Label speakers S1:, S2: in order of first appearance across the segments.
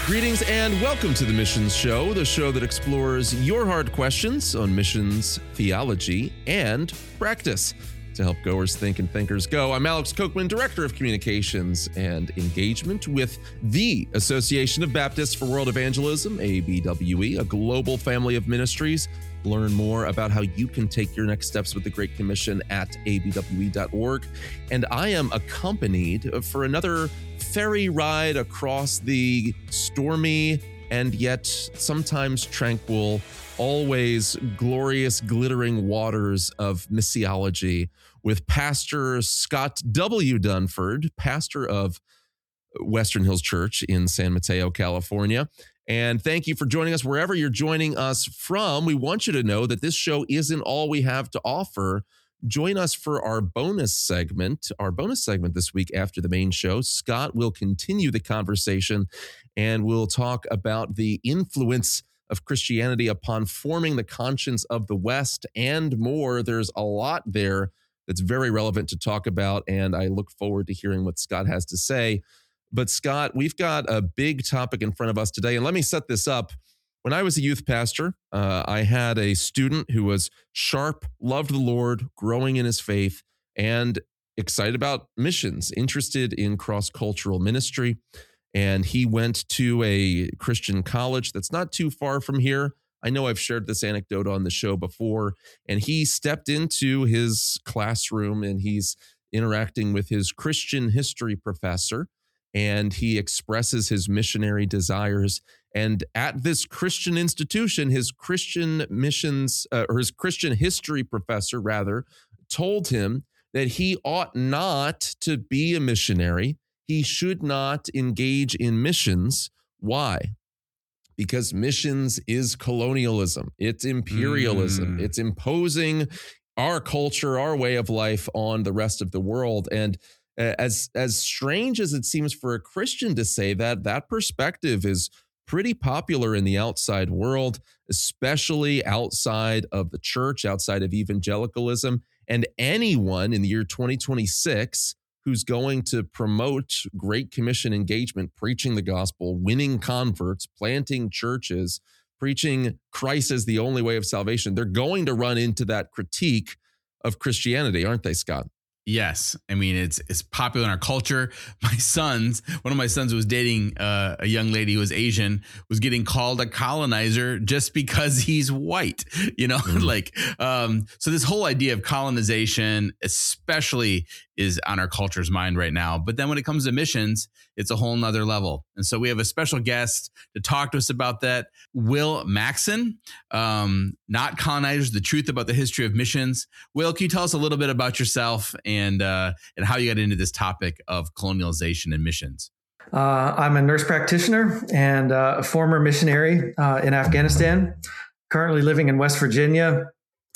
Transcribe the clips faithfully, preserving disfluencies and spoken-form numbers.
S1: Greetings and welcome to the Missions Show, the show that explores your hard questions on missions, theology, and practice to help goers think and thinkers go. I'm Alex Kochman, Director of Communications and Engagement with the Association of Baptists for World Evangelism, A B W E, a global family of ministries. Learn more about how you can take your next steps with the Great Commission at A B W E dot org. And I am accompanied for another ferry ride across the stormy and yet sometimes tranquil, always glorious, glittering waters of missiology with Pastor Scott W. Dunford, pastor of Western Hills Church in San Mateo, California. And thank you for joining us wherever you're joining us from. We want you to know that this show isn't all we have to offer. Join us for our bonus segment. Our bonus segment this week after the main show, Scott will continue the conversation and we'll talk about the influence of Christianity upon forming the conscience of the West and more. There's a lot there that's very relevant to talk about, and I look forward to hearing what Scott has to say. But Scott, we've got a big topic in front of us today, and let me set this up. When I was a youth pastor, uh, I had a student who was sharp, loved the Lord, growing in his faith, and excited about missions, interested in cross-cultural ministry. And he went to a Christian college that's not too far from here. I know I've shared this anecdote on the show before. And he stepped into his classroom and he's interacting with his Christian history professor. And he expresses his missionary desires. And at this Christian institution, his Christian missions, uh, or his Christian history professor, rather, told him that he ought not to be a missionary. He should not engage in missions. Why? Because missions is colonialism. It's imperialism. Mm. It's imposing our culture, our way of life on the rest of the world. And As as strange as it seems for a Christian to say that, that perspective is pretty popular in the outside world, especially outside of the church, outside of evangelicalism. And anyone in the year twenty twenty-six who's going to promote Great Commission engagement, preaching the gospel, winning converts, planting churches, preaching Christ as the only way of salvation, they're going to run into that critique of Christianity, aren't they, Scott?
S2: Yes. I mean, it's it's popular in our culture. My sons, one of my sons was dating uh, a young lady who was Asian, was getting called a colonizer just because he's white, you know, mm. like, um, so this whole idea of colonization, especially is on our culture's mind right now. But then when it comes to missions, it's a whole nother level. And so we have a special guest to talk to us about that. Will Maxon, um, Not Colonizers, The Truth About the History of Missions. Will, can you tell us a little bit about yourself and uh, and how you got into this topic of colonialization and missions?
S3: Uh, I'm a nurse practitioner and uh, a former missionary uh, in Afghanistan, currently living in West Virginia.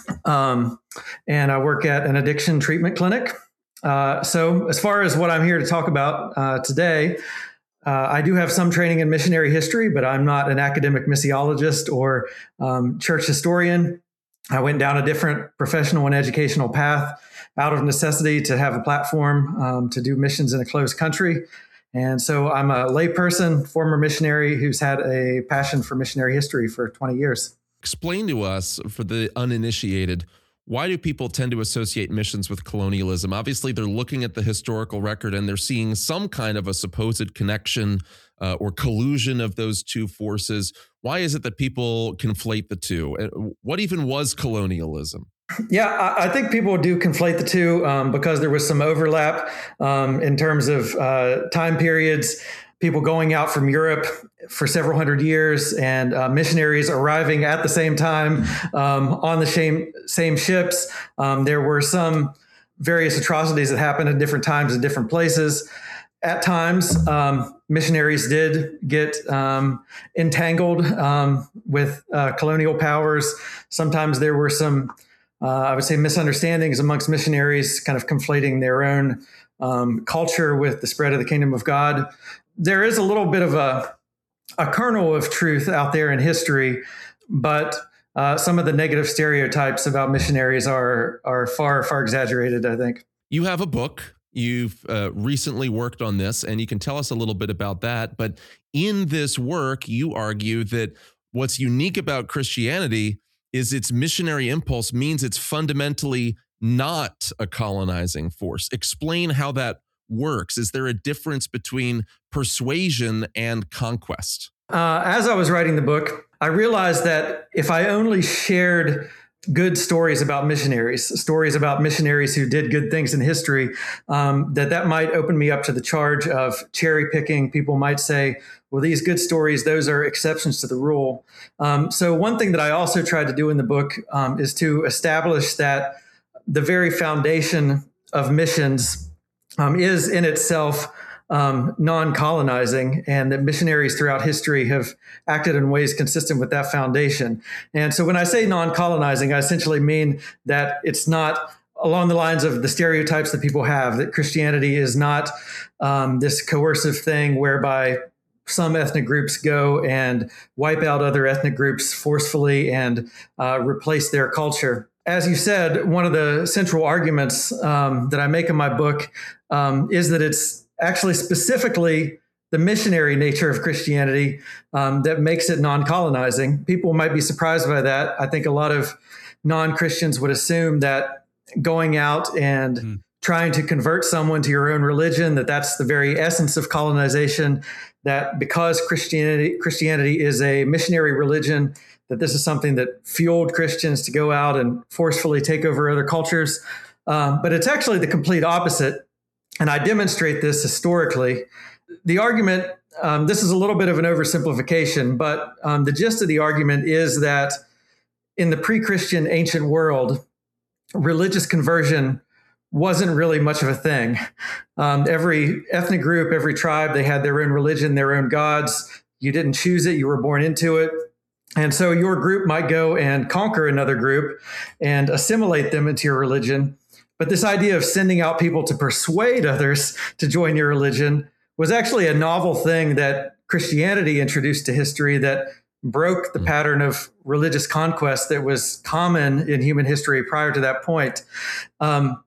S3: Um, and I work at an addiction treatment clinic. Uh, so as far as what I'm here to talk about uh, today, uh, I do have some training in missionary history, but I'm not an academic missiologist or um, church historian. I went down a different professional and educational path out of necessity to have a platform um, to do missions in a closed country. And so I'm a layperson, former missionary who's had a passion for missionary history for twenty years.
S1: Explain to us, for the uninitiated, why do people tend to associate missions with colonialism? Obviously, they're looking at the historical record and they're seeing some kind of a supposed connection uh, or collusion of those two forces. Why is it that people conflate the two? What even was colonialism?
S3: Yeah, I, I think people do conflate the two um, because there was some overlap um, in terms of uh, time periods. People going out from Europe for several hundred years and uh, missionaries arriving at the same time um, on the same same ships. Um, there were some various atrocities that happened at different times in different places. At times, um, missionaries did get um, entangled um, with uh, colonial powers. Sometimes there were some, uh, I would say, misunderstandings amongst missionaries, kind of conflating their own um, culture with the spread of the kingdom of God. There is a little bit of a, a kernel of truth out there in history, but uh, some of the negative stereotypes about missionaries are are far, far exaggerated, I think.
S1: You have a book You've uh, recently worked on this, and you can tell us a little bit about that. But in this work, you argue that what's unique about Christianity is its missionary impulse means it's fundamentally not a colonizing force. Explain how that works. Is there a difference between persuasion and conquest?
S3: Uh, as I was writing the book, I realized that if I only shared good stories about missionaries, stories about missionaries who did good things in history, um, that that might open me up to the charge of cherry picking. People might say, well, these good stories, those are exceptions to the rule. Um, so one thing that I also tried to do in the book um, is to establish that the very foundation of missions um, is in itself Um, non-colonizing, and that missionaries throughout history have acted in ways consistent with that foundation. And so when I say non-colonizing, I essentially mean that it's not along the lines of the stereotypes that people have, that Christianity is not um, this coercive thing whereby some ethnic groups go and wipe out other ethnic groups forcefully and uh, replace their culture. As you said, one of the central arguments um, that I make in my book um, is that it's actually specifically the missionary nature of Christianity um, that makes it non-colonizing. People might be surprised by that. I think a lot of non-Christians would assume that going out and mm. trying to convert someone to your own religion, that that's the very essence of colonization, that because Christianity, Christianity is a missionary religion, that this is something that fueled Christians to go out and forcefully take over other cultures. Um, but it's actually the complete opposite. And I demonstrate this historically. The argument, um, this is a little bit of an oversimplification, but um, the gist of the argument is that in the pre-Christian ancient world, religious conversion wasn't really much of a thing. Um, every ethnic group, every tribe, they had their own religion, their own gods. You didn't choose it, you were born into it. And so your group might go and conquer another group and assimilate them into your religion. But this idea of sending out people to persuade others to join your religion was actually a novel thing that Christianity introduced to history that broke the pattern of religious conquest that was common in human history prior to that point. Um,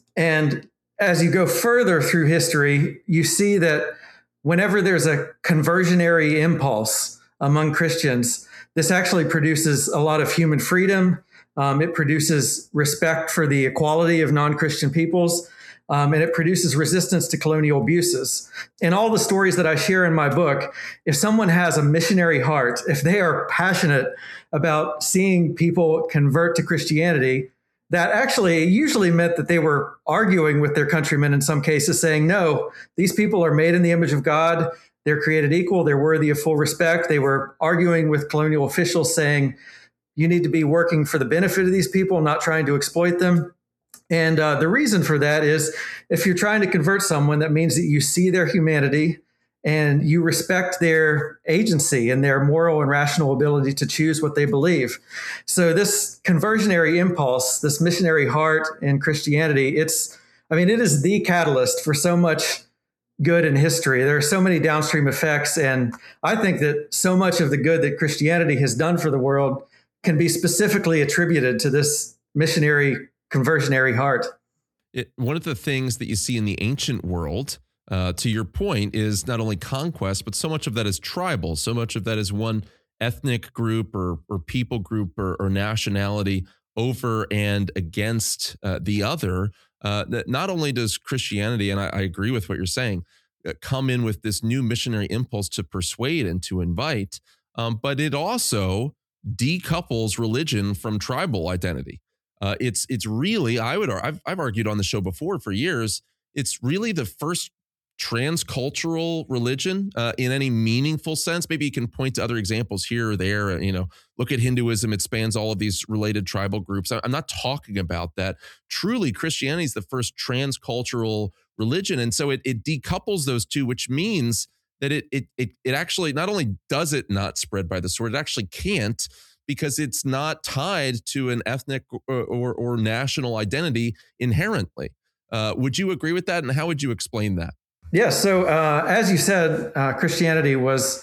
S3: and as you go further through history, you see that whenever there's a conversionary impulse among Christians, this actually produces a lot of human freedom. Um, it produces respect for the equality of non-Christian peoples, um, and it produces resistance to colonial abuses. In all the stories that I share in my book, if someone has a missionary heart, if they are passionate about seeing people convert to Christianity, that actually usually meant that they were arguing with their countrymen in some cases, saying, no, these people are made in the image of God. They're created equal. They're worthy of full respect. They were arguing with colonial officials saying, you need to be working for the benefit of these people, not trying to exploit them. And uh, the reason for that is if you're trying to convert someone, that means that you see their humanity and you respect their agency and their moral and rational ability to choose what they believe. So this conversionary impulse, this missionary heart in Christianity, it's, I mean, it is the catalyst for so much good in history. There are so many downstream effects. And I think that so much of the good that Christianity has done for the world can be specifically attributed to this missionary conversionary heart.
S1: It, one of the things that you see in the ancient world, uh, to your point, is not only conquest, but so much of that is tribal. So much of that is one ethnic group or, or people group or, or nationality over and against uh, the other. Uh, that not only does Christianity, and I, I agree with what you're saying, uh, come in with this new missionary impulse to persuade and to invite, um, but it also decouples religion from tribal identity. Uh, it's it's really, I would, I've, I've argued on the show before for years, it's really the first transcultural religion uh, in any meaningful sense. Maybe you can point to other examples here or there. You know, look at Hinduism. It spans all of these related tribal groups. I'm not talking about that. Truly, Christianity is the first transcultural religion. And so it, it decouples those two, which means that it, it, it, it actually, not only does it not spread by the sword, it actually can't, because it's not tied to an ethnic or, or, or national identity inherently. Uh, would you agree with that? And how would you explain that?
S3: Yes. So uh, as you said, uh, Christianity was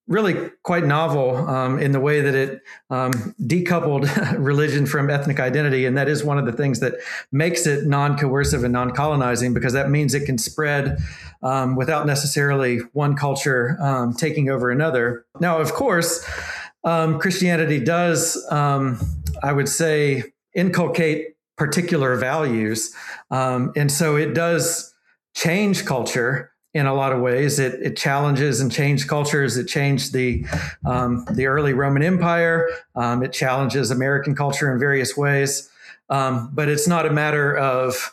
S3: really quite novel um, in the way that it um, decoupled religion from ethnic identity. And that is one of the things that makes it non-coercive and non-colonizing, because that means it can spread um, without necessarily one culture um, taking over another. Now, of course, um, Christianity does, um, I would say, inculcate particular values. Um, and so it does change culture in a lot of ways. It, it challenges and changed cultures. It changed the um, the early Roman Empire. Um, it challenges American culture in various ways. Um, but it's not a matter of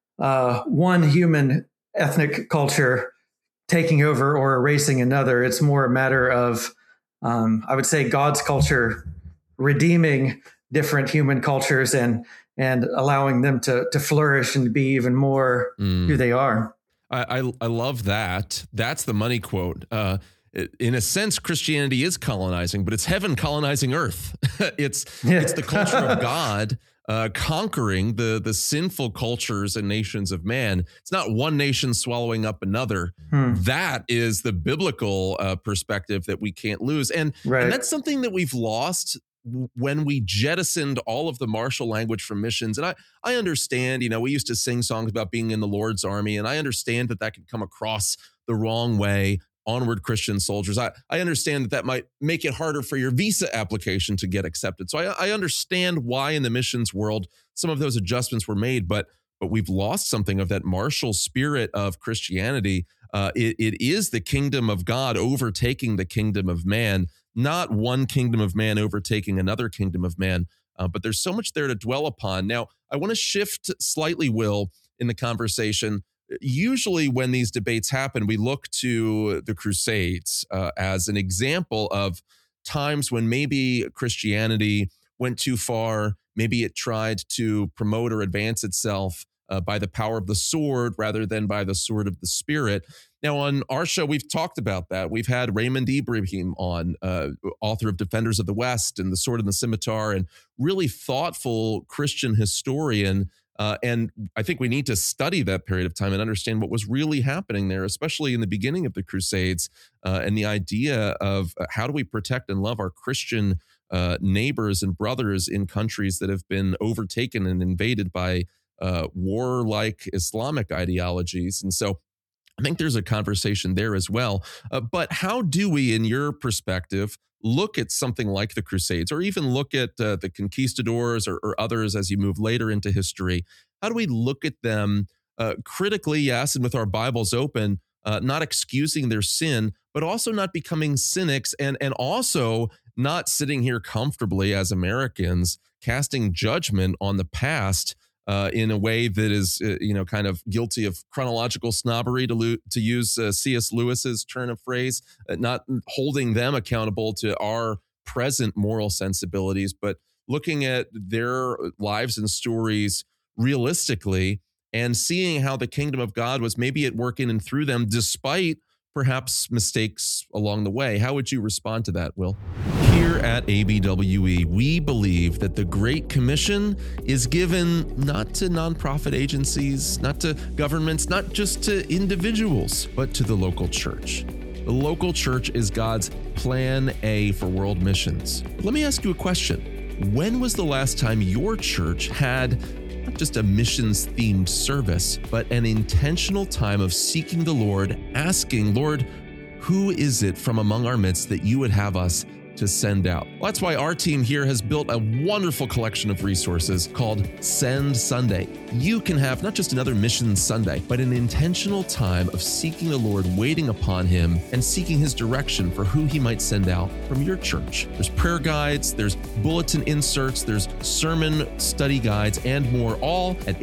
S3: uh, one human ethnic culture taking over or erasing another. It's more a matter of, um, I would say, God's culture redeeming different human cultures and and allowing them to to flourish and be even more mm. who they are.
S1: I, I I love that. That's the money quote. Uh, in a sense, Christianity is colonizing, but it's heaven colonizing earth. it's yeah. it's the culture of God uh, conquering the the sinful cultures and nations of man. It's not one nation swallowing up another. Hmm. That is the biblical uh, perspective that we can't lose, and, right. and that's something that we've lost when we jettisoned all of the martial language from missions. And I, I understand, you know, we used to sing songs about being in the Lord's army, and I understand that that could come across the wrong way. Onward Christian soldiers. I, I understand that that might make it harder for your visa application to get accepted. So I, I understand why in the missions world some of those adjustments were made, but but we've lost something of that martial spirit of Christianity. Uh, it, it is the kingdom of God overtaking the kingdom of man, not one kingdom of man overtaking another kingdom of man. Uh, but there's so much there to dwell upon. Now, I want to shift slightly, Will, in the conversation. Usually when these debates happen, we look to the Crusades uh, as an example of times when maybe Christianity went too far. Maybe it tried to promote or advance itself uh, by the power of the sword rather than by the sword of the Spirit. Now, on our show, we've talked about that. We've had Raymond Ibrahim on, uh, author of Defenders of the West and The Sword and the Scimitar, and really thoughtful Christian historian. Uh, and I think we need to study that period of time and understand what was really happening there, especially in the beginning of the Crusades, uh, and the idea of how do we protect and love our Christian uh, neighbors and brothers in countries that have been overtaken and invaded by uh, warlike Islamic ideologies. And so I think there's a conversation there as well. Uh, but how do we, in your perspective, look at something like the Crusades, or even look at uh, the conquistadors or, or others as you move later into history? How do we look at them uh, critically, yes, and with our Bibles open, uh, not excusing their sin, but also not becoming cynics, and, and also not sitting here comfortably as Americans, casting judgment on the past Uh, in a way that is, uh, you know, kind of guilty of chronological snobbery, to lo- to use uh, C S Lewis's turn of phrase, uh, not holding them accountable to our present moral sensibilities, but looking at their lives and stories realistically and seeing how the kingdom of God was maybe at work in and through them, despite perhaps mistakes along the way. How would you respond to that, Will? Here at A B W E, we believe that the Great Commission is given not to nonprofit agencies, not to governments, not just to individuals, but to the local church. The local church is God's plan A for world missions. Let me ask you a question. When was the last time your church had not just a missions-themed service, but an intentional time of seeking the Lord, asking, Lord, who is it from among our midst that you would have us to send out? Well, that's why our team here has built a wonderful collection of resources called Send Sunday. You can have not just another Mission Sunday, but an intentional time of seeking the Lord, waiting upon Him, and seeking His direction for who He might send out from your church. There's prayer guides, there's bulletin inserts, there's sermon study guides, and more, all at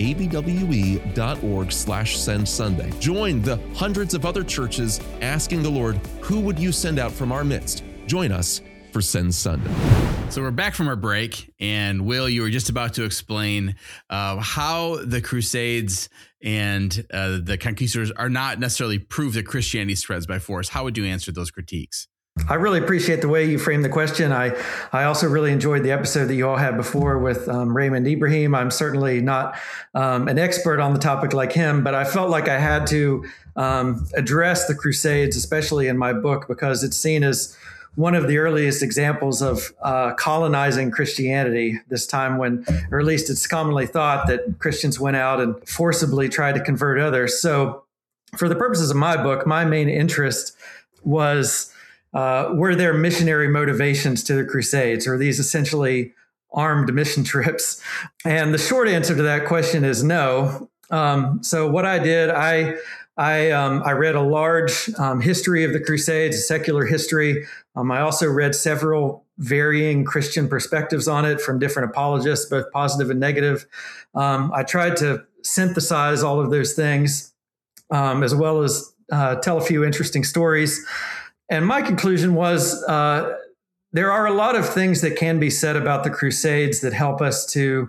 S1: abwe.org slash send Sunday. Join the hundreds of other churches asking the Lord, who would you send out from our midst? Join us for Send Sunday.
S2: So we're back from our break, and Will, you were just about to explain uh, how the Crusades and uh, the conquistadors are not necessarily proof that Christianity spreads by force. How would you answer those critiques?
S3: I really appreciate the way you framed the question. I, I also really enjoyed the episode that you all had before with um, Raymond Ibrahim. I'm certainly not um, an expert on the topic like him, but I felt like I had to um, address the Crusades, especially in my book, because it's seen as one of the earliest examples of uh, colonizing Christianity, this time when, or at least it's commonly thought that Christians went out and forcibly tried to convert others. So for the purposes of my book, my main interest was, uh, were there missionary motivations to the Crusades? Or are these essentially armed mission trips? And the short answer to that question is no. Um, so what I did, I I, um, I read a large um, history of the Crusades, secular history. Um, I also read several varying Christian perspectives on it from different apologists, both positive and negative. Um, I tried to synthesize all of those things, um, as well as uh, tell a few interesting stories. And my conclusion was uh, there are a lot of things that can be said about the Crusades that help us to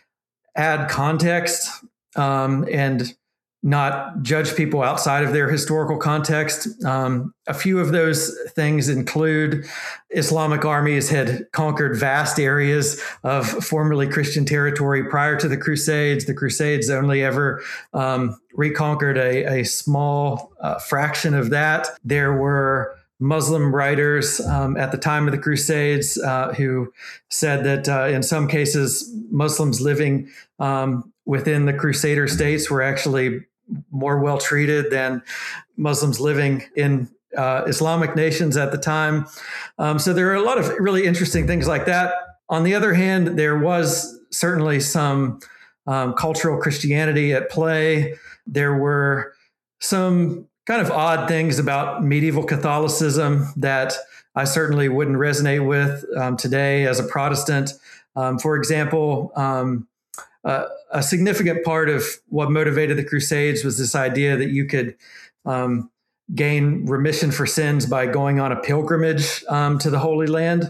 S3: add context um, and not judge people outside of their historical context. Um, a few of those things include Islamic armies had conquered vast areas of formerly Christian territory prior to the Crusades. The Crusades only ever um, reconquered a, a small uh, fraction of that. There were Muslim writers um, at the time of the Crusades uh, who said that uh, in some cases, Muslims living um, within the Crusader states were actually more well treated than Muslims living in uh, Islamic nations at the time. Um, so there are a lot of really interesting things like that. On the other hand, there was certainly some um, cultural Christianity at play. There were some kind of odd things about medieval Catholicism that I certainly wouldn't resonate with um, today as a Protestant. Um, for example, um, uh, a significant part of what motivated the Crusades was this idea that you could um, gain remission for sins by going on a pilgrimage um, to the Holy Land.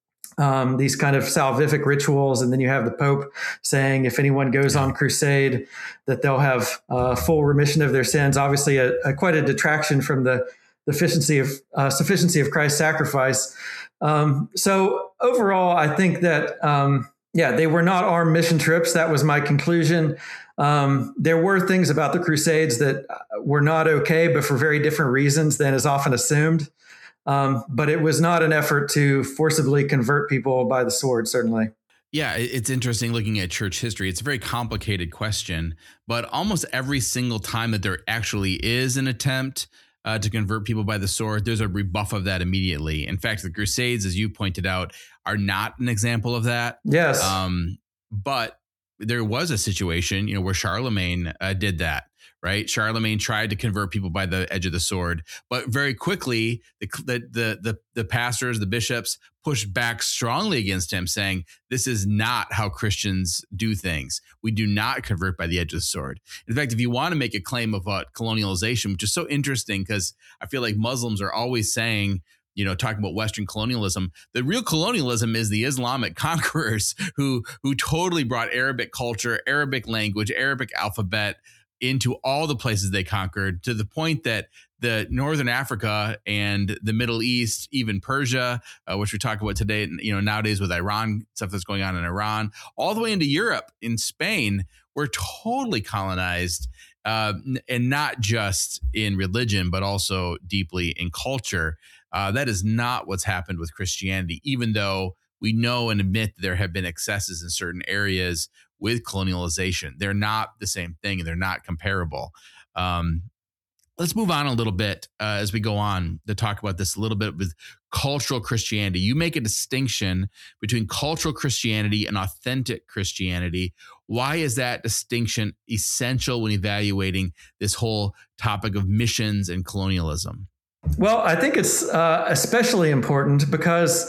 S3: Um, these kind of salvific rituals. And then you have the Pope saying if anyone goes on crusade, that they'll have uh, full remission of their sins. Obviously, a, a, quite a detraction from the, the sufficiency of, uh, sufficiency of Christ's sacrifice. Um, so overall, I think that, um, yeah, they were not armed mission trips. That was my conclusion. Um, there were things about the Crusades that were not okay, but for very different reasons than is often assumed. Um, but it was not an effort to forcibly convert people by the sword, certainly.
S2: Yeah, it's interesting looking at church history. It's a very complicated question, but almost every single time that there actually is an attempt uh, to convert people by the sword, there's a rebuff of that immediately. In fact, the Crusades, as you pointed out, are not an example of that.
S3: Yes.
S2: Um, but there was a situation, you know, where Charlemagne uh, did that. Right, Charlemagne tried to convert people by the edge of the sword, but very quickly the the the the pastors, the bishops, pushed back strongly against him, saying, "This is not how Christians do things. We do not convert by the edge of the sword." In fact, if you want to make a claim of uh, colonialization, which is so interesting, because I feel like Muslims are always saying, you know, talking about Western colonialism, the real colonialism is the Islamic conquerors who who totally brought Arabic culture, Arabic language, Arabic alphabet into all the places they conquered, to the point that the Northern Africa and the Middle East, even Persia, uh, which we talk about today, you know, nowadays with Iran, stuff that's going on in Iran, all the way into Europe, in Spain, were totally colonized, uh, and not just in religion, but also deeply in culture. Uh, that is not what's happened with Christianity, even though we know and admit that there have been excesses in certain areas with colonialization. They're not the same thing, and they're not comparable. Um, let's move on a little bit uh, as we go on to talk about this a little bit with cultural Christianity. You make a distinction between cultural Christianity and authentic Christianity. Why is that distinction essential when evaluating this whole topic of missions and colonialism?
S3: Well, I think it's uh, especially important because,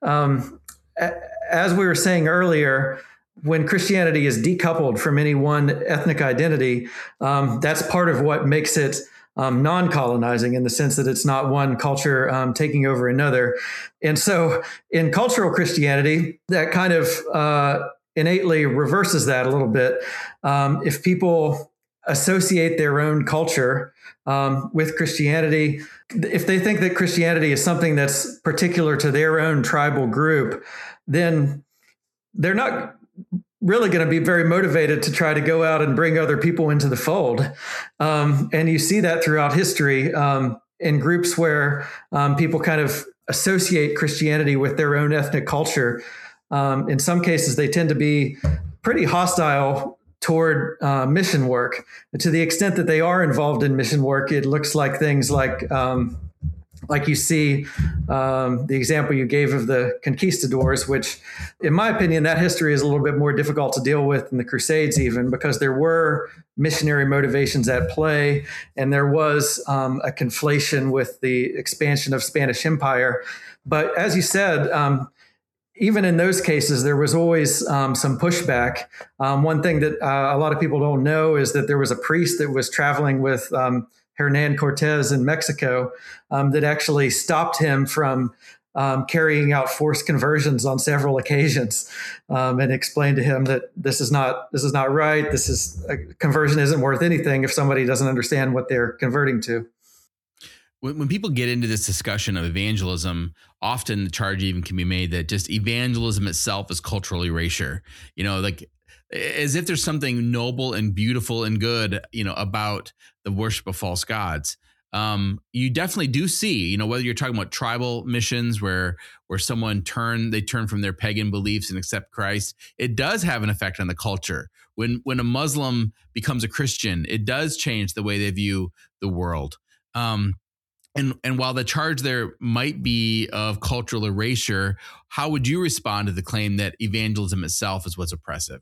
S3: um, a- as we were saying earlier, when Christianity is decoupled from any one ethnic identity, um, that's part of what makes it um, non-colonizing, in the sense that it's not one culture um, taking over another. And so in cultural Christianity, that kind of uh, innately reverses that a little bit. Um, if people associate their own culture um, with Christianity, if they think that Christianity is something that's particular to their own tribal group, then they're not really going to be very motivated to try to go out and bring other people into the fold. Um, and you see that throughout history. Um, in groups where um, people kind of associate Christianity with their own ethnic culture. Um, in some cases, they tend to be pretty hostile toward uh, mission work. And to the extent that they are involved in mission work, it looks like things like, um, like you see um, the example you gave of the conquistadors, which, in my opinion, that history is a little bit more difficult to deal with than the Crusades, even because there were missionary motivations at play, and there was um, a conflation with the expansion of Spanish Empire. But as you said, um, even in those cases, there was always um, some pushback. Um, one thing that uh, a lot of people don't know is that there was a priest that was traveling with um, Hernan Cortez in Mexico um, that actually stopped him from um, carrying out forced conversions on several occasions, um, and explained to him that this is not this is not right. This is a conversion isn't worth anything if somebody doesn't understand what they're converting to.
S2: When, when people get into this discussion of evangelism, often the charge even can be made that just evangelism itself is cultural erasure. You know, like as if there's something noble and beautiful and good, you know, about the worship of false gods. Um, you definitely do see, you know, whether you're talking about tribal missions where where someone turn they turn from their pagan beliefs and accept Christ, it does have an effect on the culture. When when a Muslim becomes a Christian, it does change the way they view the world. Um, And and while the charge there might be of cultural erasure, how would you respond to the claim that evangelism itself is what's oppressive?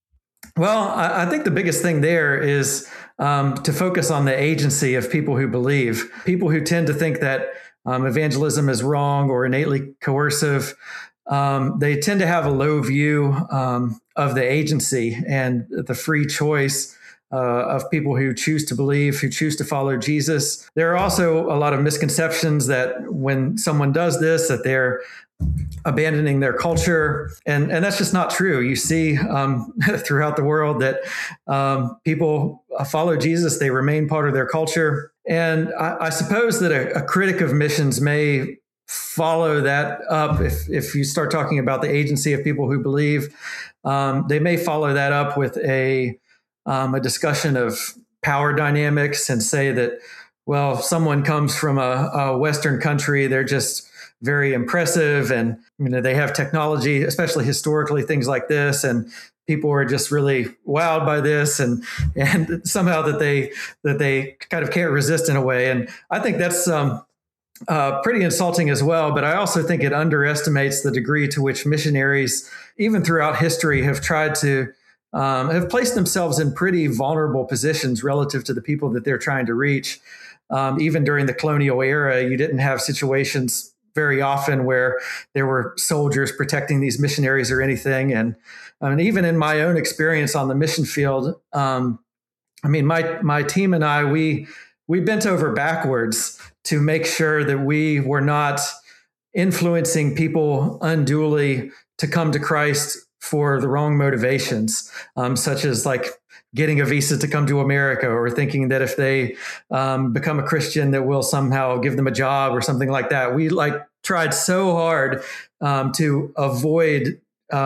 S3: Well, I think the biggest thing there is um, to focus on the agency of people who believe. People who tend to think that um, evangelism is wrong or innately coercive, um, they tend to have a low view um, of the agency and the free choice Uh, of people who choose to believe, who choose to follow Jesus. There are also a lot of misconceptions that when someone does this, that they're abandoning their culture. And, and that's just not true. You see um, throughout the world that um, people follow Jesus, they remain part of their culture. And I, I suppose that a, a critic of missions may follow that up. If, if you start talking about the agency of people who believe, um, they may follow that up with a Um, a discussion of power dynamics and say that, well, if someone comes from a, a Western country, they're just very impressive and you know they have technology, especially historically, things like this, and people are just really wowed by this, and and somehow that they that they kind of can't resist in a way. And I think that's um, uh, pretty insulting as well. But I also think it underestimates the degree to which missionaries, even throughout history, have tried to Um, have placed themselves in pretty vulnerable positions relative to the people that they're trying to reach. Um, even during the colonial era, you didn't have situations very often where there were soldiers protecting these missionaries or anything. And, and even in my own experience on the mission field, um, I mean, my my team and I, we we bent over backwards to make sure that we were not influencing people unduly to come to Christ for the wrong motivations, um, such as like getting a visa to come to America, or thinking that if they um, become a Christian, that we'll somehow give them a job or something like that. We like tried so hard um, to avoid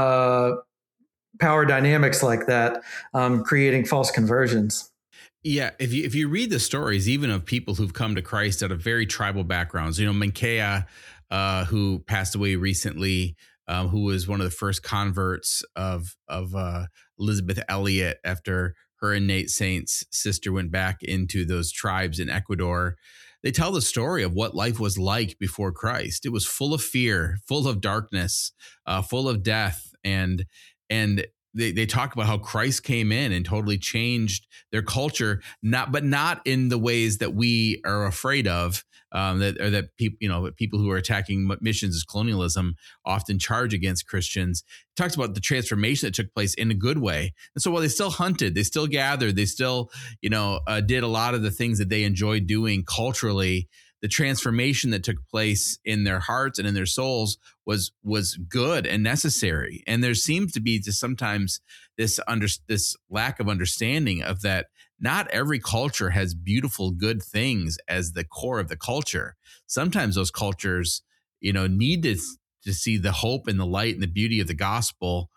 S3: uh, power dynamics like that, um, creating false conversions.
S2: Yeah, if you if you read the stories, even of people who've come to Christ out of very tribal backgrounds, you know, Menkea, uh, who passed away recently, Um, who was one of the first converts of of uh, Elizabeth Elliot after her and Nate Saint's sister went back into those tribes in Ecuador. They tell the story of what life was like before Christ. It was full of fear, full of darkness, uh, full of death, and and they they talk about how Christ came in and totally changed their culture, not but not in the ways that we are afraid of. Um, that or that people, you know, people who are attacking missions as colonialism often charge against Christians. It talks about the transformation that took place in a good way. And so while they still hunted, they still gathered, they still, you know, uh, did a lot of the things that they enjoyed doing culturally, the transformation that took place in their hearts and in their souls was was good and necessary. And there seems to be just sometimes this under this lack of understanding of that. Not every culture has beautiful, good things as the core of the culture. Sometimes those cultures, you know, need to, to see the hope and the light and the beauty of the gospel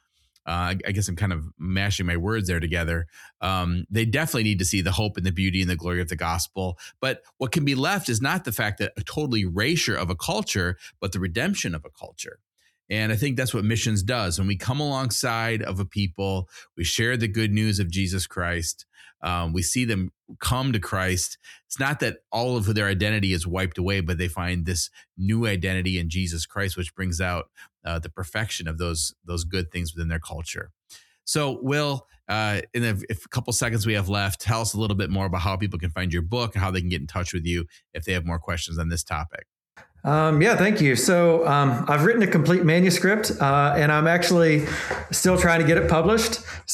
S2: uh, I guess I'm kind of mashing my words there together. Um, they definitely need to see the hope and the beauty and the glory of the gospel. But what can be left is not the fact that a total erasure of a culture, but the redemption of a culture. And I think that's what missions does. When we come alongside of a people, we share the good news of Jesus Christ. Um, we see them come to Christ. It's not that all of their identity is wiped away, but they find this new identity in Jesus Christ, which brings out uh, the perfection of those, those good things within their culture. So, Will, uh, in a, if a couple seconds we have left, tell us a little bit more about how people can find your book and how they can get in touch with you if they have more questions on this topic.
S3: Um, yeah, thank you. So um, I've written a complete manuscript, uh, and I'm actually still trying to get it published.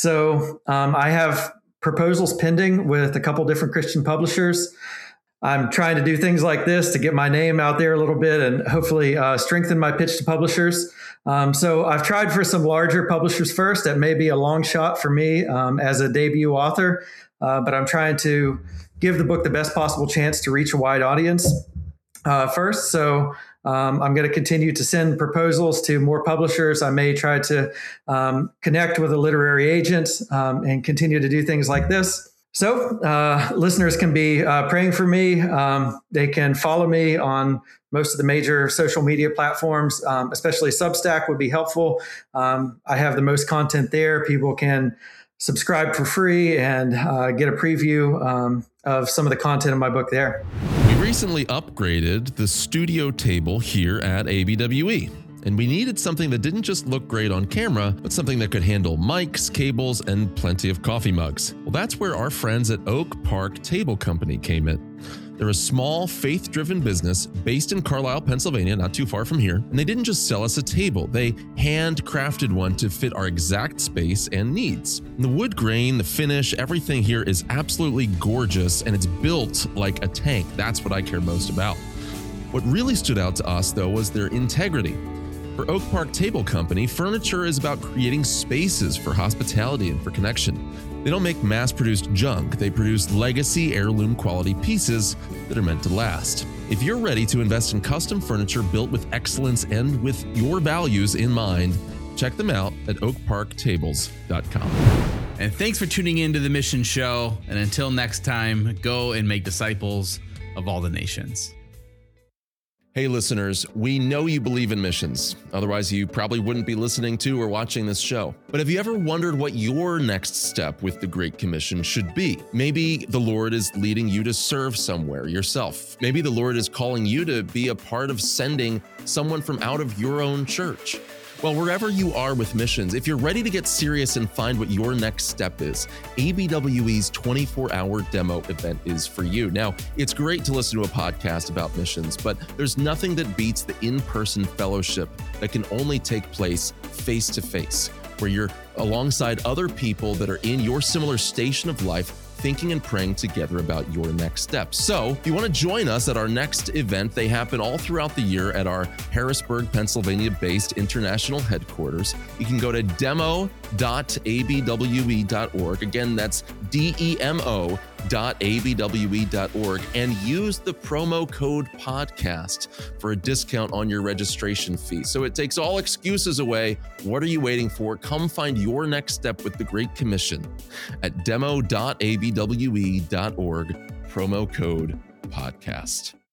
S3: So um, I have proposals pending with a couple different Christian publishers. I'm trying to do things like this to get my name out there a little bit and hopefully uh, strengthen my pitch to publishers. Um, so I've tried for some larger publishers first. That may be a long shot for me um, as a debut author, uh, but I'm trying to give the book the best possible chance to reach a wide audience. Uh, first. So um, I'm going to continue to send proposals to more publishers. I may try to um, connect with a literary agent um, and continue to do things like this. So uh, listeners can be uh, praying for me. Um, they can follow me on most of the major social media platforms, um, especially Substack would be helpful. Um, I have the most content there. People can subscribe for free and uh, get a preview um, of some of the content in my book there.
S1: We recently upgraded the studio table here at A B W E, and we needed something that didn't just look great on camera, but something that could handle mics, cables, and plenty of coffee mugs. Well, that's where our friends at Oak Park Table Company came in. They're a small, faith-driven business based in Carlisle, Pennsylvania, not too far from here. And they didn't just sell us a table. They handcrafted one to fit our exact space and needs. And the wood grain, the finish, everything here is absolutely gorgeous, and it's built like a tank. That's what I care most about. What really stood out to us, though, was their integrity. For Oak Park Table Company, furniture is about creating spaces for hospitality and for connection. They don't make mass-produced junk. They produce legacy heirloom quality pieces that are meant to last. If you're ready to invest in custom furniture built with excellence and with your values in mind, check them out at oak park tables dot com.
S2: And thanks for tuning in to the Mission Show. And until next time, go and make disciples of all the nations.
S1: Hey listeners, we know you believe in missions. Otherwise, you probably wouldn't be listening to or watching this show. But have you ever wondered what your next step with the Great Commission should be? Maybe the Lord is leading you to serve somewhere yourself. Maybe the Lord is calling you to be a part of sending someone from out of your own church. Well, wherever you are with missions, if you're ready to get serious and find what your next step is, A B W E's twenty-four hour demo event is for you. Now, it's great to listen to a podcast about missions, but there's nothing that beats the in-person fellowship that can only take place face-to-face, where you're alongside other people that are in your similar station of life, thinking and praying together about your next steps. So if you want to join us at our next event, they happen all throughout the year at our Harrisburg, Pennsylvania-based international headquarters. You can go to demo dot a b w e dot org. Again, that's D E M O dot a b w e dot org and use the promo code podcast for a discount on your registration fee. So it takes all excuses away. What are you waiting for? Come find your next step with the Great Commission at demo dot a b w e dot org, promo code podcast.